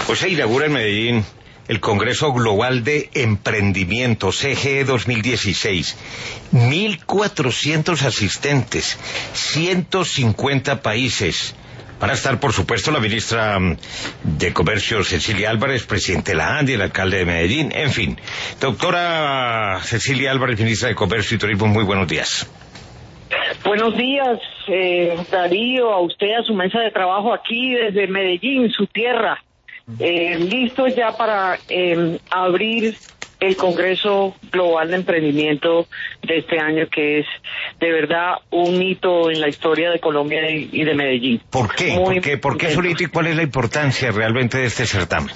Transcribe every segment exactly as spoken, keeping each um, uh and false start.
Hoy se inaugura en Medellín el Congreso Global de Emprendimiento, C G E dos mil dieciséis. mil cuatrocientos asistentes, ciento cincuenta países. Van a estar, por supuesto, la ministra de Comercio, Cecilia Álvarez, presidente de la ANDI, el alcalde de Medellín, en fin. Doctora Cecilia Álvarez, ministra de Comercio y Turismo, muy buenos días. Buenos días, eh, Darío, a usted, a su mesa de trabajo aquí desde Medellín, su tierra. Eh, listos ya para eh, abrir el Congreso Global de Emprendimiento de este año, que es de verdad un hito en la historia de Colombia y, y de Medellín. ¿Por qué? Muy ¿Por qué? ¿Por qué es un hito y cuál es la importancia realmente de este certamen?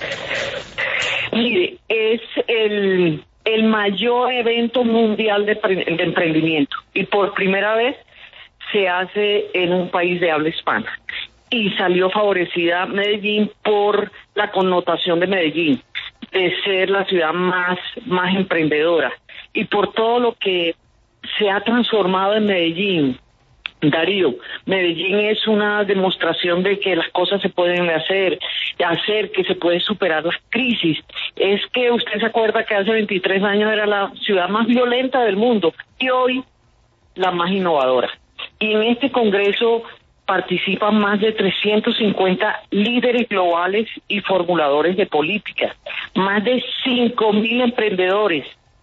Mire, es el, el mayor evento mundial de, de emprendimiento y por primera vez se hace en un país de habla hispana. Y salió favorecida Medellín por la connotación de Medellín, de ser la ciudad más, más emprendedora, y por todo lo que se ha transformado en Medellín. Darío, Medellín es una demostración de que las cosas se pueden hacer, hacer que se puede superar las crisis. Es que usted se acuerda que hace veintitrés años era la ciudad más violenta del mundo, y hoy la más innovadora. Y en este congreso participan más de trescientos cincuenta líderes globales y formuladores de políticas, más de cinco mil emprendedores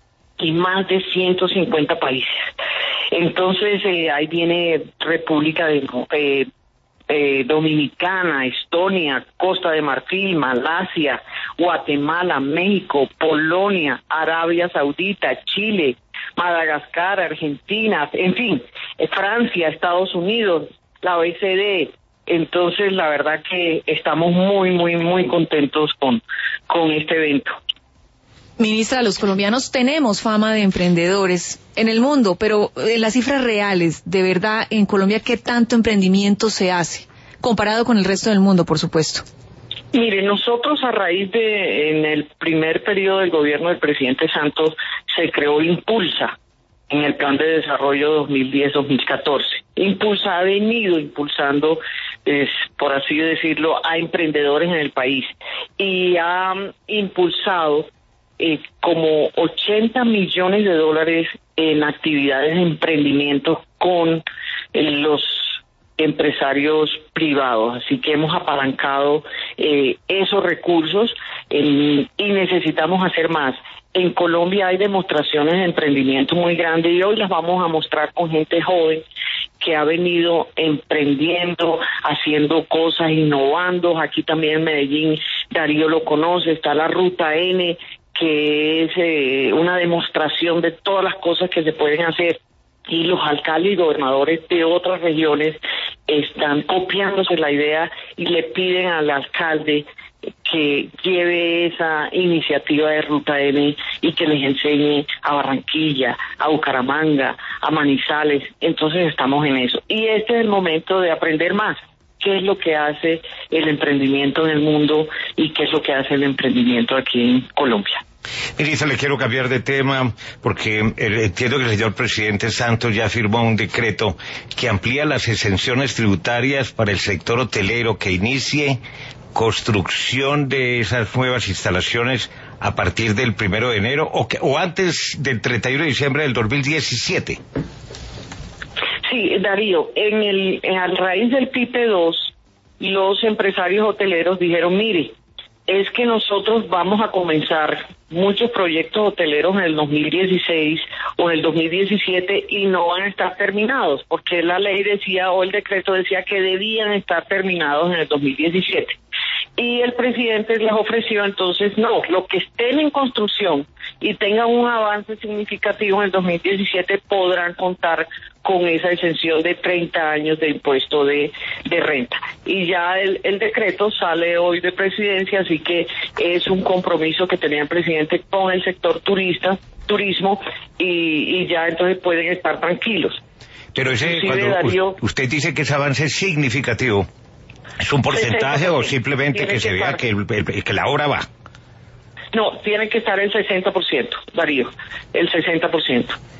y más de ciento cincuenta países. Entonces, eh, ahí viene República de, eh, eh, Dominicana, Estonia, Costa de Marfil, Malasia, Guatemala, México, Polonia, Arabia Saudita, Chile, Madagascar, Argentina, en fin, eh, Francia, Estados Unidos, la O E C D. Entonces, la verdad que estamos muy, muy, muy contentos con, con este evento. Ministra, los colombianos tenemos fama de emprendedores en el mundo, pero en las cifras reales, de verdad, en Colombia, ¿qué tanto emprendimiento se hace? Comparado con el resto del mundo, por supuesto. Mire, nosotros a raíz de, en el primer periodo del gobierno del presidente Santos, se creó Impulsa, en el Plan de Desarrollo dos mil diez a dos mil catorce. Impulsa ha venido impulsando, es, por así decirlo, a emprendedores en el país y ha um, impulsado eh, como ochenta millones de dólares en actividades de emprendimiento con eh, los empresarios privados, así que hemos apalancado eh, esos recursos eh, y necesitamos hacer más. En Colombia hay demostraciones de emprendimiento muy grandes y hoy las vamos a mostrar con gente joven que ha venido emprendiendo, haciendo cosas, innovando. Aquí también en Medellín, Darío lo conoce, está la Ruta N, que es eh, una demostración de todas las cosas que se pueden hacer. Y los alcaldes y gobernadores de otras regiones están copiándose la idea y le piden al alcalde que lleve esa iniciativa de Ruta N y que les enseñe a Barranquilla, a Bucaramanga, a Manizales. Entonces estamos en eso. Y este es el momento de aprender más. ¿Qué es lo que hace el emprendimiento en el mundo y qué es lo que hace el emprendimiento aquí en Colombia? Ministra, le quiero cambiar de tema porque entiendo que el señor presidente Santos ya firmó un decreto que amplía las exenciones tributarias para el sector hotelero, que inicie construcción de esas nuevas instalaciones a partir del primero de enero o, que, o antes del treinta y uno de diciembre del dos mil diecisiete. Sí, Darío, en el en, a raíz del P I P E dos, los empresarios hoteleros dijeron, mire, es que nosotros vamos a comenzar muchos proyectos hoteleros en el dos mil dieciséis o en el dos mil diecisiete y no van a estar terminados, porque la ley decía o el decreto decía que debían estar terminados en el dos mil diecisiete. Y el presidente les ofreció entonces, no, lo que estén en construcción y tengan un avance significativo en el dos mil diecisiete podrán contar con esa exención de treinta años de impuesto de, de renta. Y ya el, el decreto sale hoy de presidencia, así que es un compromiso que tenía el presidente con el sector turista, turismo, y, y ya entonces pueden estar tranquilos. Pero ese, cuando Darío, usted dice que ese avance es significativo, ¿es un porcentaje o simplemente que, que se vea que, el, el, que la obra va? No, tiene que estar el sesenta por ciento, Darío, el sesenta por ciento.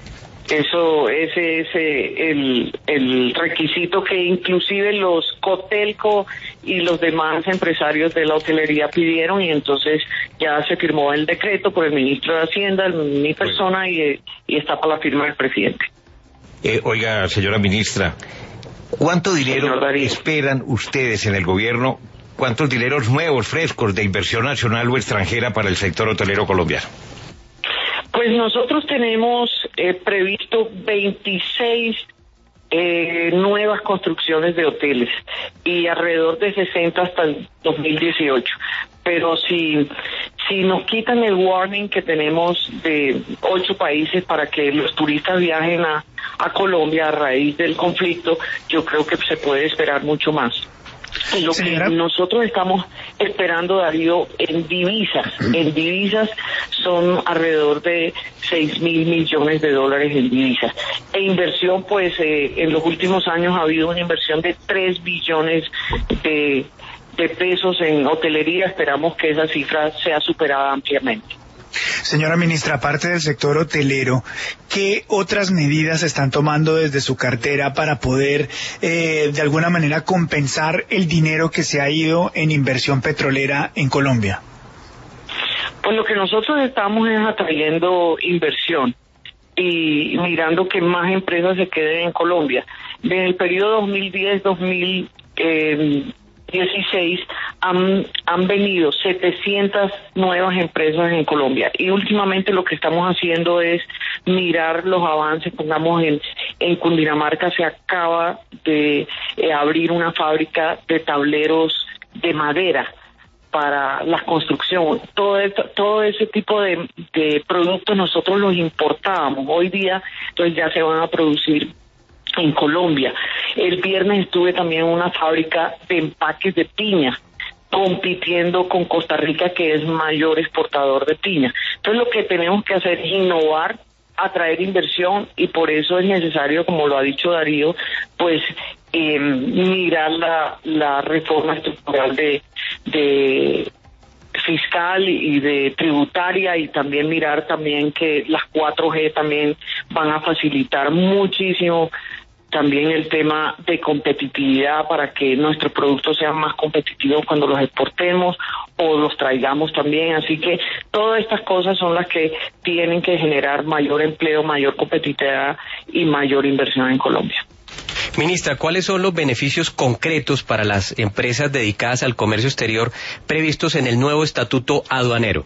Eso, ese es eh, el, el requisito que inclusive los Cotelco y los demás empresarios de la hotelería pidieron, y entonces ya se firmó el decreto por el ministro de Hacienda, mi persona, y, y está para la firma del presidente. Eh, oiga, señora ministra, ¿cuánto dinero esperan ustedes en el gobierno? ¿Cuántos dineros nuevos, frescos, de inversión nacional o extranjera para el sector hotelero colombiano? Pues nosotros tenemos eh, previsto veintiséis eh, nuevas construcciones de hoteles y alrededor de sesenta hasta el dos mil dieciocho. Pero si, si nos quitan el warning que tenemos de ocho países para que los turistas viajen a, a Colombia a raíz del conflicto, yo creo que se puede esperar mucho más. Y lo Señora. que nosotros estamos esperando, Darío, en divisas, en divisas son alrededor de seis mil millones de dólares en divisas. E inversión, pues eh, en los últimos años ha habido una inversión de tres billones de, de pesos en hotelería. Esperamos que esa cifra sea superada ampliamente. Señora ministra, aparte del sector hotelero, ¿qué otras medidas se están tomando desde su cartera para poder eh, de alguna manera compensar el dinero que se ha ido en inversión petrolera en Colombia? Pues lo que nosotros estamos es atrayendo inversión y mirando que más empresas se queden en Colombia. En el periodo dos mil diez a dos mil dieciséis han, han venido setecientas nuevas empresas en Colombia, y últimamente lo que estamos haciendo es mirar los avances. Pongamos en, en Cundinamarca se acaba de eh, abrir una fábrica de tableros de madera para la construcción. Todo esto, todo ese tipo de, de productos nosotros los importábamos. Hoy día entonces ya se van a producir en Colombia. El viernes estuve también en una fábrica de empaques de piña, compitiendo con Costa Rica, que es mayor exportador de piña. Entonces lo que tenemos que hacer es innovar, atraer inversión, y por eso es necesario, como lo ha dicho Darío, pues eh, mirar la, la reforma estructural de, de fiscal y de tributaria, y también mirar también que las cuatro G también van a facilitar muchísimo también el tema de competitividad para que nuestros productos sean más competitivos cuando los exportemos o los traigamos también. Así que todas estas cosas son las que tienen que generar mayor empleo, mayor competitividad y mayor inversión en Colombia. Ministra, ¿cuáles son los beneficios concretos para las empresas dedicadas al comercio exterior previstos en el nuevo estatuto aduanero?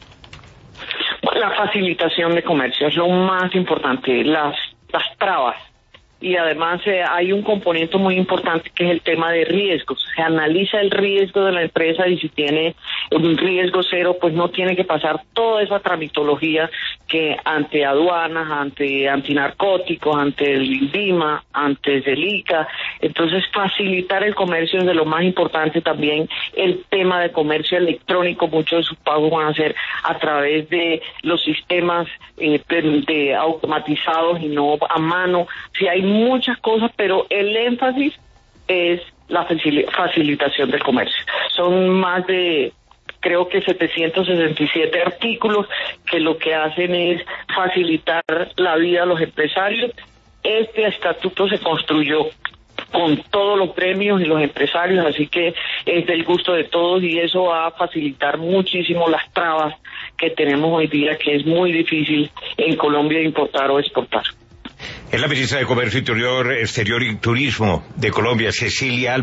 La facilitación de comercio es lo más importante, las, las trabas. Y además eh, hay un componente muy importante que es el tema de riesgos. Se analiza el riesgo de la empresa, y si tiene un riesgo cero, pues no tiene que pasar toda esa tramitología que ante aduanas, ante antinarcóticos, ante el INVIMA, ante el I C A. Entonces facilitar el comercio es de lo más importante. También el tema de comercio electrónico, muchos de sus pagos van a ser a través de los sistemas eh, de automatizados y no a mano. Si hay muchas cosas, pero el énfasis es la facilitación del comercio. Son más de, creo que setecientos sesenta y siete artículos que lo que hacen es facilitar la vida a los empresarios. Este estatuto se construyó con todos los gremios y los empresarios, así que es del gusto de todos, y eso va a facilitar muchísimo las trabas que tenemos hoy día, que es muy difícil en Colombia importar o exportar. Es la ministra de Comercio Interior, Exterior y Turismo de Colombia, Cecilia Álvarez.